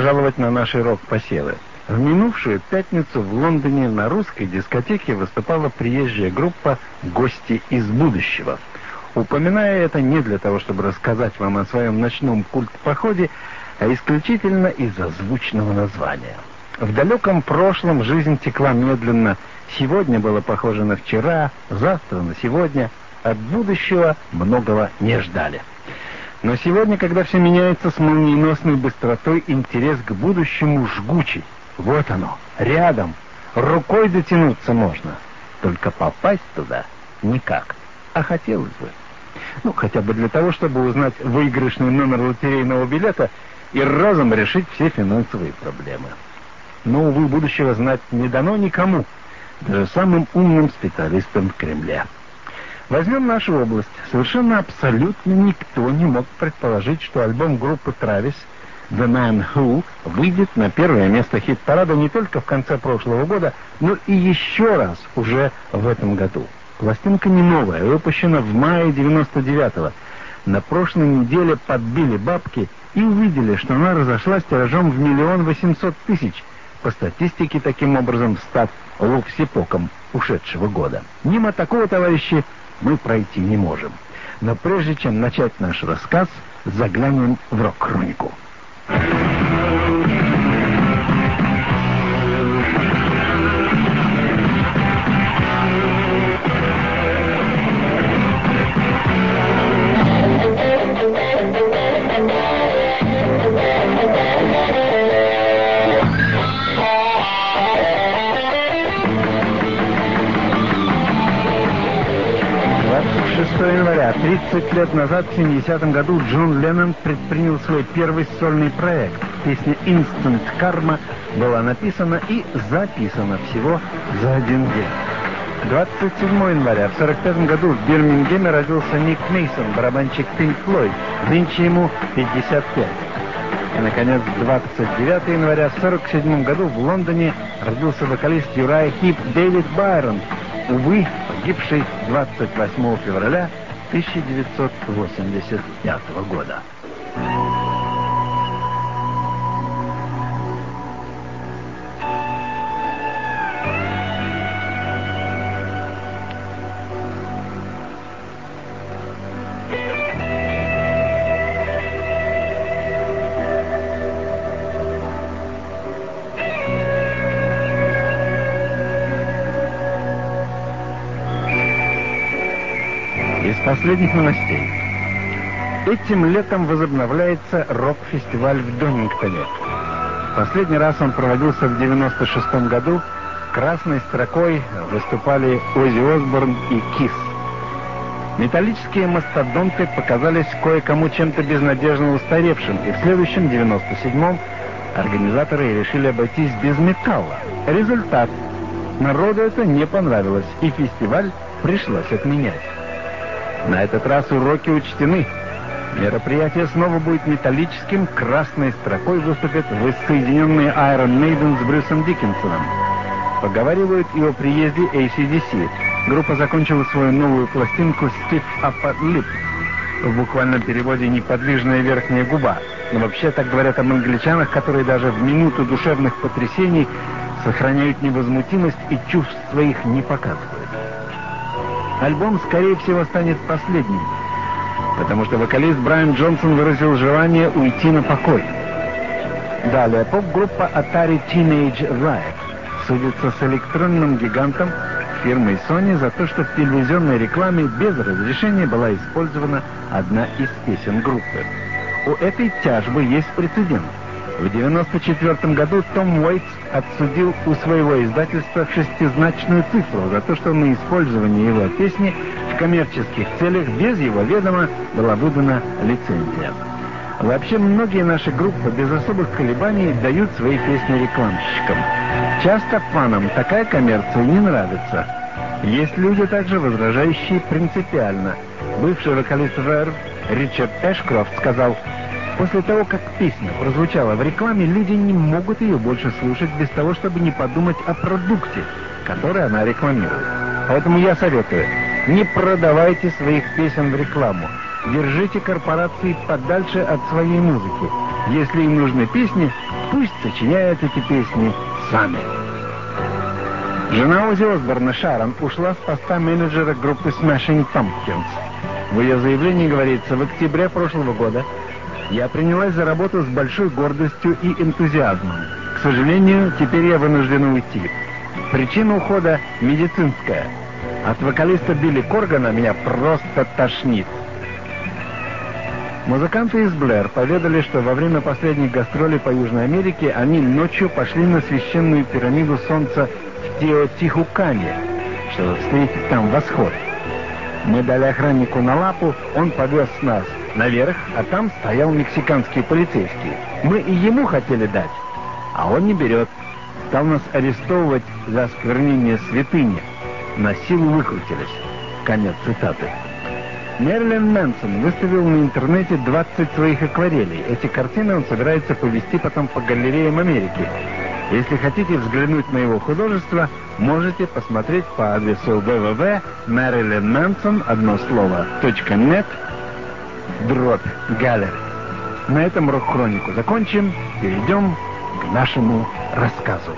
пожаловать на наши рок-посевы. В минувшую пятницу в Лондоне на русской дискотеке выступала приезжая группа «Гости из будущего». Упоминаю это не для того, чтобы рассказать вам о своем ночном культ-походе, а исключительно из-за звучного названия. В далеком прошлом жизнь текла медленно. Сегодня было похоже на вчера, завтра на сегодня. От будущего многого не ждали. Но сегодня, когда все меняется с молниеносной быстротой, интерес к будущему жгучий. Вот оно, рядом, рукой дотянуться можно. Только попасть туда никак, а хотелось бы. Хотя бы для того, чтобы узнать выигрышный номер лотерейного билета и разом решить все финансовые проблемы. Но, увы, будущего знать не дано никому, даже самым умным специалистам в Кремле. Возьмем нашу область. Совершенно абсолютно никто не мог предположить, что альбом группы Travis «The Man Who» выйдет на первое место хит-парада не только в конце прошлого года, но и еще раз уже в этом году. Пластинка не новая, выпущена в мае 99-го. На прошлой неделе подбили бабки и увидели, что она разошлась тиражом в 1 800 000, по статистике таким образом став локсипоком ушедшего года. Мимо такого, товарищи, мы пройти не можем. Но прежде чем начать наш рассказ, заглянем в рок-хронику. Января, 30 лет назад, в 70-м году, Джон Леннон предпринял свой первый сольный проект. Песня «Instant Karma» была написана и записана всего за один день. 27 января, в 45-м году, в Бирмингеме родился Ник Мейсон, барабанщик Pink Floyd. Нынче ему 55. И, наконец, 29 января, в 47-м году, в Лондоне родился вокалист Юрайя Хип Дэвид Байрон, увы, погибший 28 февраля 1985 года. Из последних новостей. Этим летом возобновляется рок-фестиваль в Донингтоне. Последний раз он проводился в 96 году. Красной строкой выступали Оззи Осборн и Кисс. Металлические мастодонты показались кое-кому чем-то безнадежно устаревшим, и в следующем, 97-м, организаторы решили обойтись без металла. Результат. Народу это не понравилось, и фестиваль пришлось отменять. На этот раз уроки учтены. Мероприятие снова будет металлическим. Красной строкой выступят воссоединенные Iron Maiden с Брюсом Диккенсоном. Поговаривают и о приезде AC/DC. Группа закончила свою новую пластинку Stiff Upper Lip. В буквальном переводе «неподвижная верхняя губа». Но вообще так говорят об англичанах, которые даже в минуту душевных потрясений сохраняют невозмутимость и чувств своих не показывают. Альбом, скорее всего, станет последним, потому что вокалист Брайан Джонсон выразил желание уйти на покой. Далее поп-группа Atari Teenage Riot судится с электронным гигантом фирмой Sony за то, что в телевизионной рекламе без разрешения была использована одна из песен группы. У этой тяжбы есть прецедент. В 1994 году Том Уэйтс отсудил у своего издательства шестизначную цифру за то, что на использование его песни в коммерческих целях без его ведома была выдана лицензия. Вообще, многие наши группы без особых колебаний дают свои песни рекламщикам. Часто фанам такая коммерция не нравится. Есть люди, также возражающие принципиально. Бывший вокалист Verve Ричард Эшкрофт сказал: «После того, как песня прозвучала в рекламе, люди не могут ее больше слушать без того, чтобы не подумать о продукте, который она рекламирует. Поэтому я советую, не продавайте своих песен в рекламу. Держите корпорации подальше от своей музыки. Если им нужны песни, пусть сочиняют эти песни сами. Жена Оззи Осборна, Шарон, ушла с поста менеджера группы Smashing Pumpkins. В ее заявлении говорится: в октябре прошлого года я принялась за работу с большой гордостью и энтузиазмом. К сожалению, теперь я вынуждена уйти. Причина ухода медицинская. От вокалиста Билли Коргана меня просто тошнит. Музыканты из Блэр поведали, что во время последних гастролей по Южной Америке они ночью пошли на священную пирамиду Солнца в Теотихукане, чтобы встретить там восход. Мы дали охраннику на лапу, он повез нас наверх, а там стоял мексиканский полицейский. Мы и ему хотели дать, а он не берет. Стал нас арестовывать за осквернение святыни. На силу выкрутились. Конец цитаты. Мэрилин Мэнсон выставил на интернете 20 своих акварелей. Эти картины он собирается повезти потом по галереям Америки. Если хотите взглянуть на его художество, можете посмотреть по адресу www.marilynmanson.net/gallery. На этом рок-хронику закончим. Перейдем к нашему рассказу.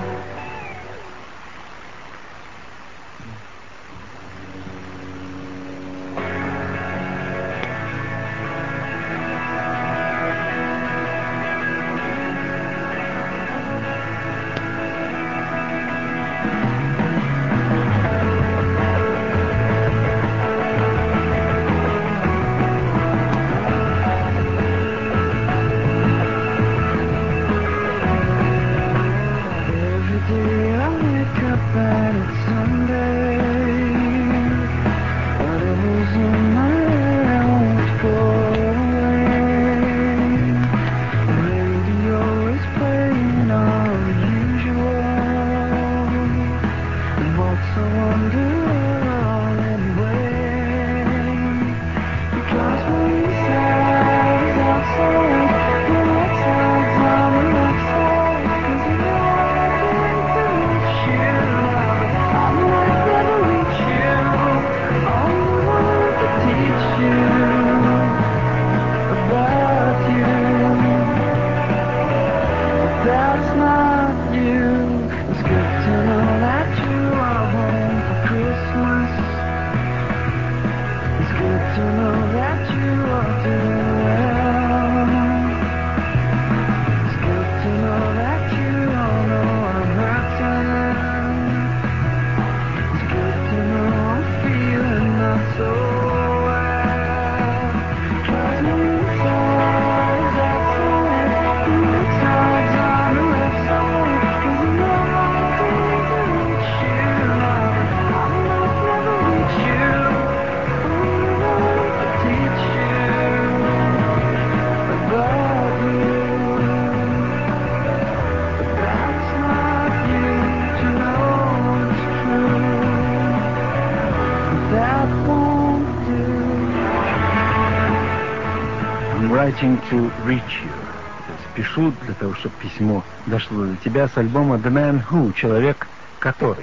Writing to reach you. Пишу для того, чтобы письмо дошло до тебя, с альбома The Man Who, человек который.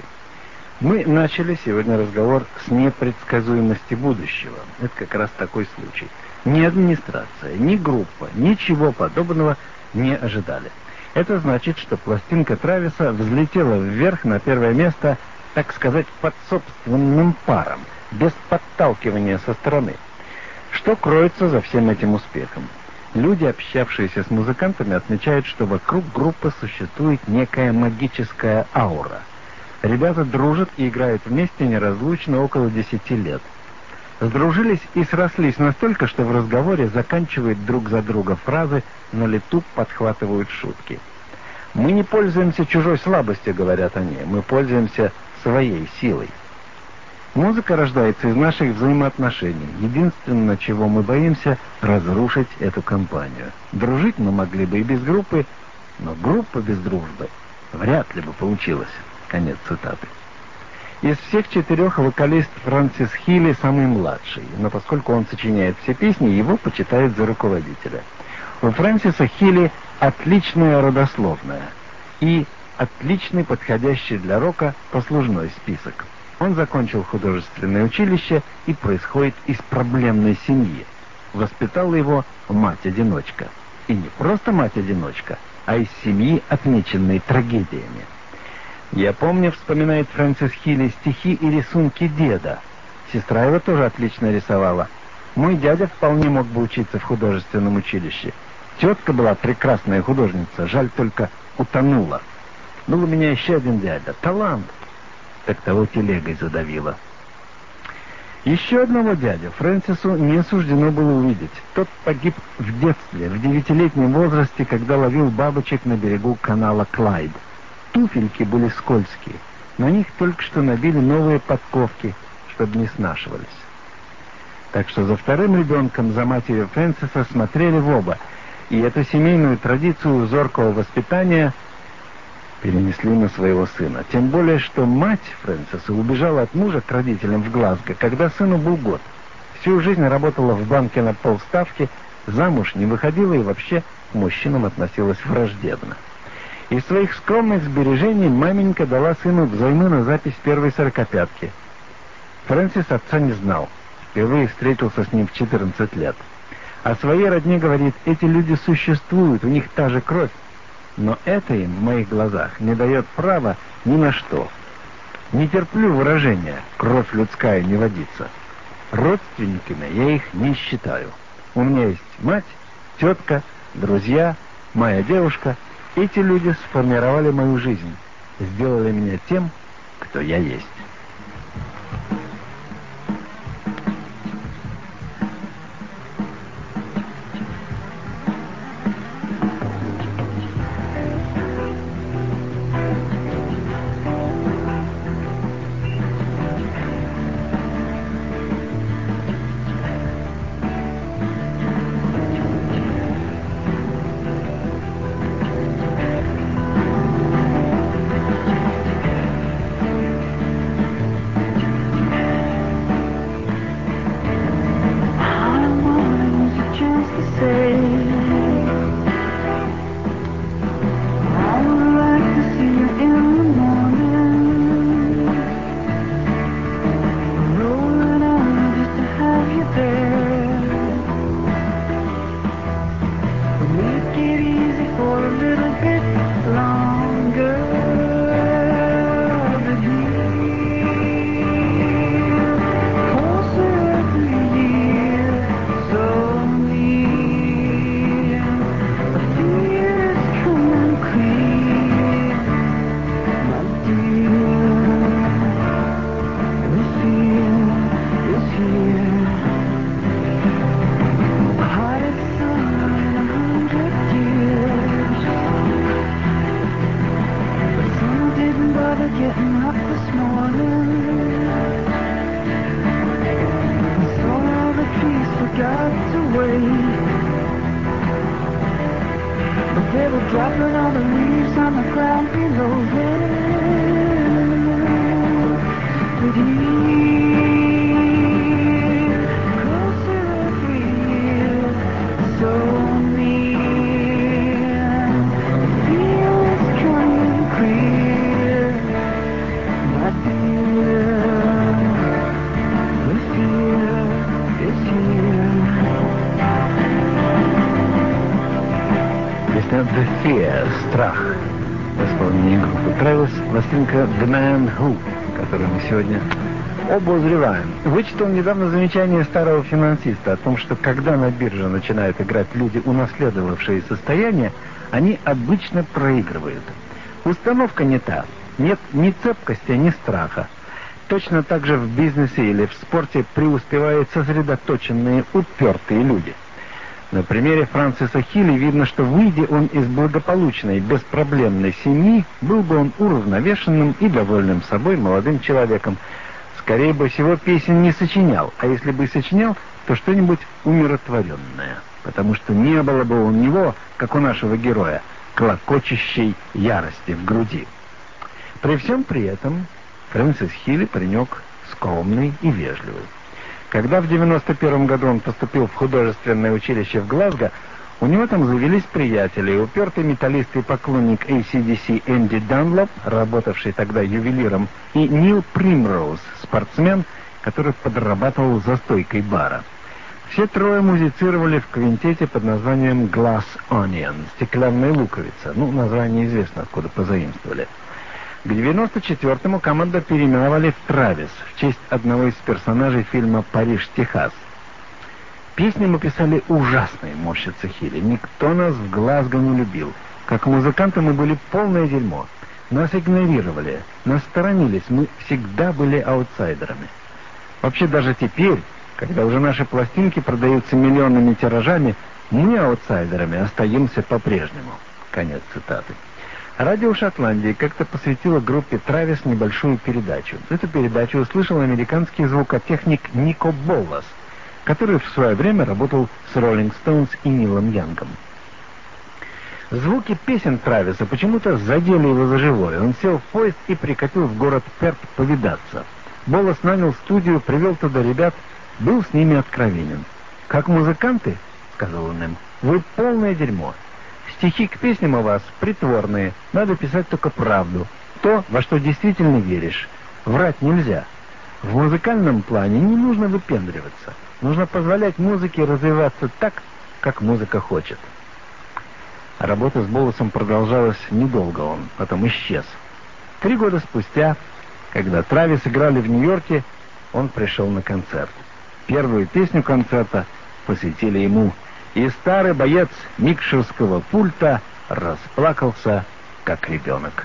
Мы начали сегодня разговор с непредсказуемости будущего. Это как раз такой случай. Ни администрация, ни группа, ничего подобного не ожидали. Это значит, что пластинка Трависа взлетела вверх на первое место, так сказать, под собственным паром, без подталкивания со стороны. Что кроется за всем этим успехом? Люди, общавшиеся с музыкантами, отмечают, что вокруг группы существует некая магическая аура. Ребята дружат и играют вместе неразлучно около 10 лет. Сдружились и срослись настолько, что в разговоре заканчивают друг за друга фразы, на лету подхватывают шутки. «Мы не пользуемся чужой слабостью», — говорят они, — «мы пользуемся своей силой». Музыка рождается из наших взаимоотношений. Единственное, чего мы боимся, разрушить эту компанию. Дружить мы могли бы и без группы, но группа без дружбы вряд ли бы получилась. Конец цитаты. Из всех 4 вокалист Фрэнсис Хилли самый младший, но поскольку он сочиняет все песни, его почитают за руководителя. У Фрэнсиса Хилли отличная родословная и отличный подходящий для рока послужной список. Он закончил художественное училище и происходит из проблемной семьи. Воспитала его мать-одиночка. И не просто мать-одиночка, а из семьи, отмеченной трагедиями. Я помню, вспоминает Фрэнсис Хилли, стихи и рисунки деда. Сестра его тоже отлично рисовала. Мой дядя вполне мог бы учиться в художественном училище. Тетка была прекрасная художница, жаль только утонула. Был у меня еще один дядя, талант. Так того телегой задавило. Еще одного дядю Фрэнсису не суждено было увидеть. Тот погиб в детстве, в 9-летнем возрасте, когда ловил бабочек на берегу канала Клайд. Туфельки были скользкие. На них только что набили новые подковки, чтобы не снашивались. Так что за вторым ребенком, за матерью Фрэнсиса, смотрели в оба. И эту семейную традицию зоркого воспитания перенесли на своего сына. Тем более, что мать Фрэнсиса убежала от мужа к родителям в Глазго, когда сыну был год. Всю жизнь работала в банке на полставки, замуж не выходила и вообще к мужчинам относилась враждебно. Из своих скромных сбережений маменька дала сыну взаймы на запись первой сорокопятки. Фрэнсис отца не знал. Впервые встретился с ним в 14 лет. О своей родне говорит: эти люди существуют, у них та же кровь. Но это им, в моих глазах, не дает права ни на что. Не терплю выражения «кровь людская не водится». Родственниками я их не считаю. У меня есть мать, тетка, друзья, моя девушка. Эти люди сформировали мою жизнь, сделали меня тем, кто я есть. The Fear, страх. В исполнении группы Travis пластинка The Man Who, которую мы сегодня обозреваем. Вычитал недавно замечание старого финансиста о том, что когда на бирже начинают играть люди, унаследовавшие состояние, они обычно проигрывают. Установка не та. Нет ни цепкости, ни страха. Точно так же в бизнесе или в спорте преуспевают сосредоточенные, упертые люди. На примере Фрэнсиса Хилли видно, что, выйдя он из благополучной, беспроблемной семьи, был бы он уравновешенным и довольным собой молодым человеком. Скорее бы всего, песен не сочинял, а если бы и сочинял, то что-нибудь умиротворенное, потому что не было бы у него, как у нашего героя, клокочущей ярости в груди. При всем при этом Фрэнсис Хилли паренек скромный и вежливый. Когда в 91 году он поступил в художественное училище в Глазго, у него там завелись приятели, упертый металлист и поклонник AC/DC Энди Данлоп, работавший тогда ювелиром, и Нил Примроуз, спортсмен, который подрабатывал за стойкой бара. Все трое музицировали в квинтете под названием Glass Onion, стеклянная луковица. Название известно, откуда позаимствовали. К 94-му команду переименовали в Травис в честь одного из персонажей фильма «Париж, Техас». Песни мы писали ужасные, морщится Хилли. Никто нас в Глазго не любил. Как музыканты мы были полное дерьмо. Нас игнорировали, нас сторонились, мы всегда были аутсайдерами. Вообще даже теперь, когда уже наши пластинки продаются миллионными тиражами, мы аутсайдерами остаемся по-прежнему. Конец цитаты. Радио Шотландии как-то посвятило группе Травис небольшую передачу. Эту передачу услышал американский звукотехник Нико Боллас, который в свое время работал с Роллинг Стоунс и Нилом Янгом. Звуки песен Трависа почему-то задели его за живое. Он сел в поезд и прикатил в город Перт повидаться. Боллас нанял студию, привел туда ребят, был с ними откровенен. «Как музыканты, — сказал он им, — вы полное дерьмо. Стихи к песням у вас притворные, надо писать только правду, то, во что действительно веришь. Врать нельзя. В музыкальном плане не нужно выпендриваться. Нужно позволять музыке развиваться так, как музыка хочет». Работа с Болласом продолжалась недолго, он потом исчез. 3 года спустя, когда Травис играли в Нью-Йорке, он пришел на концерт. Первую песню концерта посвятили ему, и старый боец микшерского пульта расплакался, как ребенок.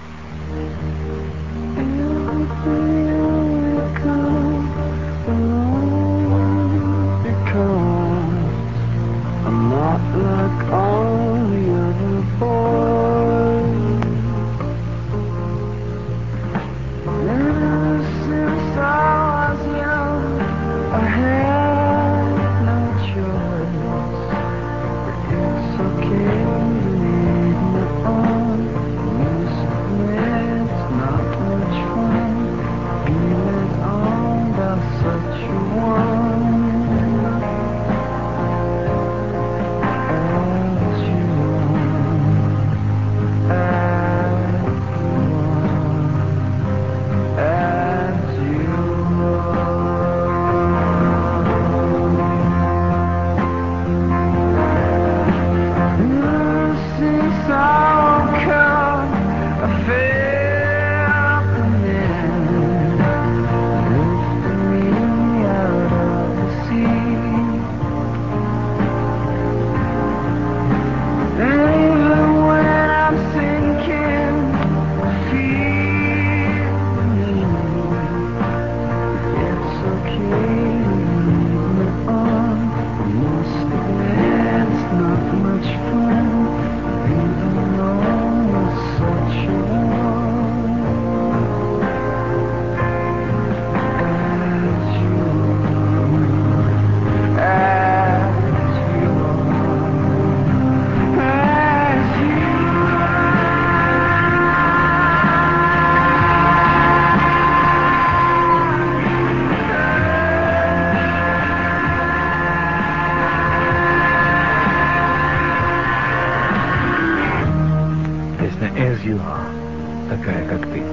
Такая, как ты.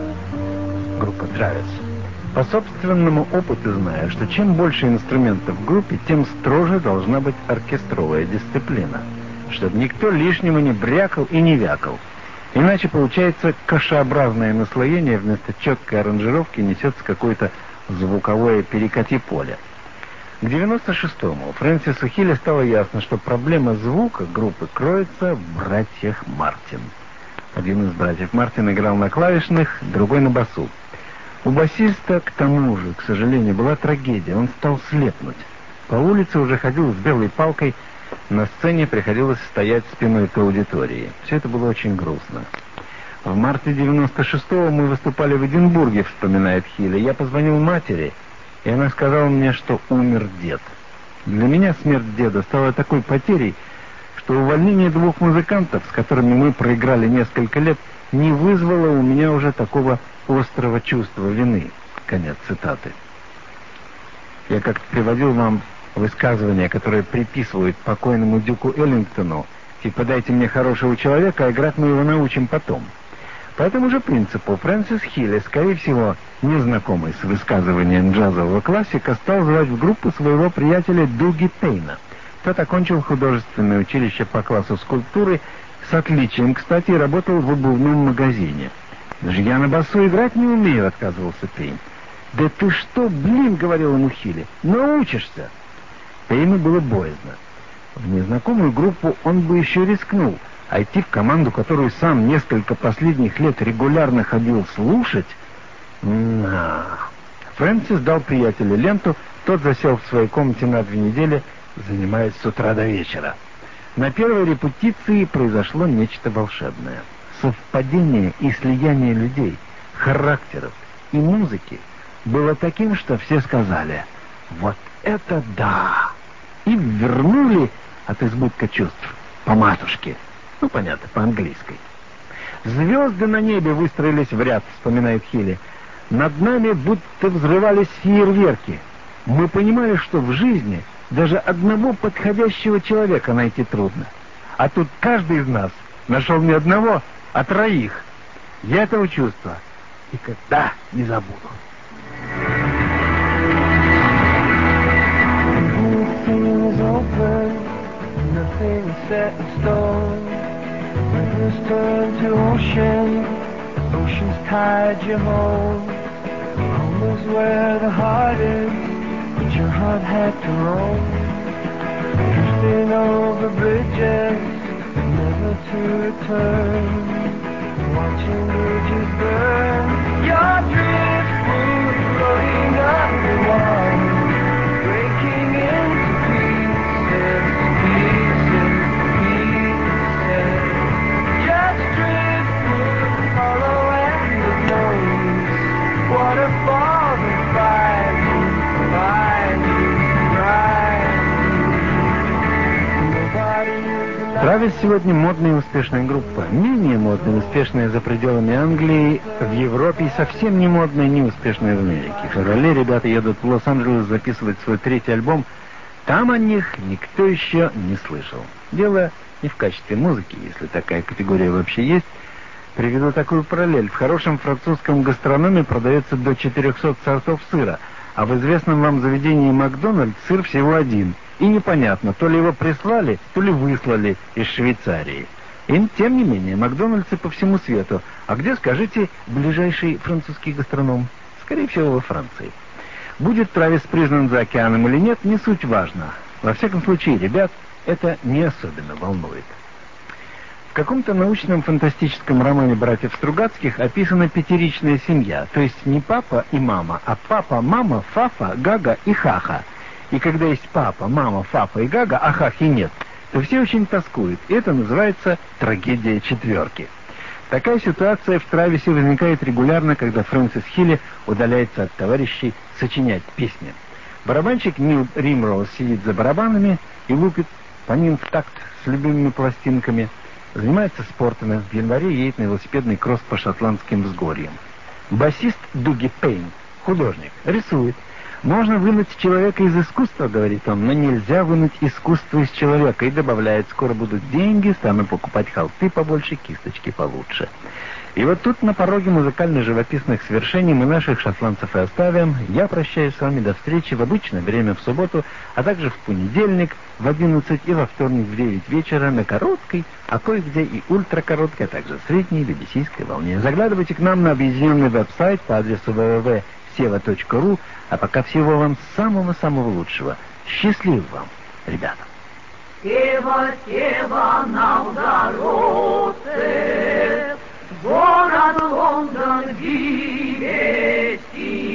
Группа Травис. По собственному опыту знаю, что чем больше инструментов в группе, тем строже должна быть оркестровая дисциплина, чтобы никто лишнего не брякал и не вякал. Иначе получается кашеобразное наслоение, вместо четкой аранжировки несется какое-то звуковое перекати поле. К 96-му Фрэнсису Хилли стало ясно, что проблема звука группы кроется в братьях Мартин. Один из братьев Мартин играл на клавишных, другой на басу. У басиста, к тому же, к сожалению, была трагедия. Он стал слепнуть. По улице уже ходил с белой палкой, на сцене приходилось стоять спиной к аудитории. Все это было очень грустно. В марте 96-го мы выступали в Эдинбурге, вспоминает Хилли. Я позвонил матери, и она сказала мне, что умер дед. Для меня смерть деда стала такой потерей, что увольнение 2 музыкантов, с которыми мы проиграли несколько лет, не вызвало у меня уже такого острого чувства вины. Конец цитаты. Я как-то приводил вам высказывания, которые приписывают покойному Дюку Эллингтону, типа «дайте мне хорошего человека, а играть мы его научим потом». По этому же принципу Фрэнсис Хилли, скорее всего, незнакомый с высказыванием джазового классика, стал звать в группу своего приятеля Дуги Пейна. Тот окончил художественное училище по классу скульптуры, с отличием, кстати, работал в обувном магазине. «Даже я на басу играть не умею», — отказывался Пейн. «Да ты что, блин», — говорил ему Хилли, — «научишься». Пейну было боязно. В незнакомую группу он бы еще рискнул, а идти в команду, которую сам несколько последних лет регулярно ходил слушать... Фрэнсис дал приятелю ленту, тот засел в своей комнате на 2 недели, занимаясь с утра до вечера. На первой репетиции произошло нечто волшебное. Совпадение и слияние людей, характеров и музыки было таким, что все сказали: «Вот это да!» и вернули от избытка чувств по матушке. Ну, понятно, по-английски. «Звезды на небе выстроились в ряд», — вспоминает Хилли. «Над нами будто взрывались фейерверки. Мы понимали, что в жизни даже одного подходящего человека найти трудно. А тут каждый из нас нашел не одного, а 3. Я этого чувства никогда не забуду». Nothing set in stone. Rivers turn to ocean, ocean's tide you home. Home is where the heart is, but your heart had to roam. Drifting over bridges, never to return. Watching bridges burn, your driftwood floating underwater, breaking into pieces. Травис сегодня модная и успешная группа. Менее модная и успешная за пределами Англии, в Европе, и совсем не модная и не успешная в Америке. В феврале ребята едут в Лос-Анджелес записывать свой 3-й альбом. Там о них никто еще не слышал. Дело не в качестве музыки, если такая категория вообще есть. Приведу такую параллель. В хорошем французском гастрономе продается до 400 сортов сыра, а в известном вам заведении Макдональдс сыр всего 1. И непонятно, то ли его прислали, то ли выслали из Швейцарии. И тем не менее, Макдональдсы по всему свету. А где, скажите, ближайший французский гастроном? Скорее всего, во Франции. Будет Травис признан за океаном или нет, не суть важно. Во всяком случае, ребят, это не особенно волнует. В каком-то научном фантастическом романе братьев Стругацких описана 5-ричная семья, то есть не папа и мама, а папа, мама, Фафа, Гага и Хаха. И когда есть папа, мама, Фафа и Гага, а Хахи нет, то все очень тоскуют. И это называется трагедия 4. Такая ситуация в Трависе возникает регулярно, когда Фрэнсис Хилли удаляется от товарищей сочинять песни. Барабанщик Нил Римроуз сидит за барабанами и лупит по ним в такт с любимыми пластинками. Занимается спортом, в январе едет на велосипедный кросс по шотландским взгорьям. Басист Дуги Пейн, художник, рисует. «Можно вынуть человека из искусства, — говорит он, — но нельзя вынуть искусство из человека», и добавляет: «Скоро будут деньги, стану покупать холсты побольше, кисточки получше». И вот тут на пороге музыкально-живописных свершений мы наших шотландцев и оставим. Я прощаюсь с вами до встречи в обычное время в субботу, а также в понедельник в 11 и во вторник в 9 вечера на короткой, а кое-где и ультракороткой, а также средней BBC-ской волне. Заглядывайте к нам на объединенный веб-сайт по адресу www.seva.ru. А пока всего вам самого-самого лучшего. Счастливо вам, ребята! Сева, Сева, Новгородцы, город Лондон, Вивести.